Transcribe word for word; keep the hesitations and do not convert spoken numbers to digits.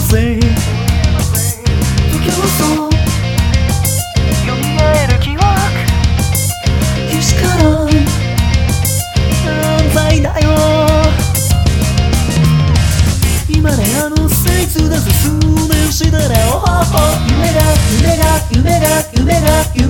ぜ不競争蘇る記憶けしからん犯罪だよ今ねあのセイツだぜ数年したらおほほ夢が夢が夢が夢が夢